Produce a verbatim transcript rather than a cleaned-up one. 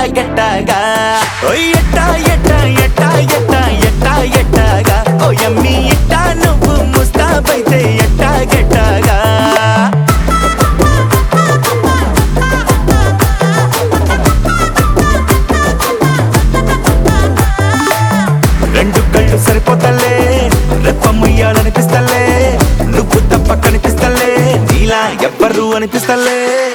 ఎట్టాగెట్టాగా ఓ ఎట్టా ఎట్టా ఎట్టా ఎట్టా ఎట్టా ఎట్టాగా ఓ యమ్మీ ఇట్టా నువ్వు ముస్తాబైతే ఎట్టాగెట్టాగా రెండు కళ్ళు సరిపోతలే రెప్పముయ్యాలనిపిస్తలే నువ్వు తప్ప కనిపిస్తలే నీలా ఎవ్వరు అనిపిస్తలే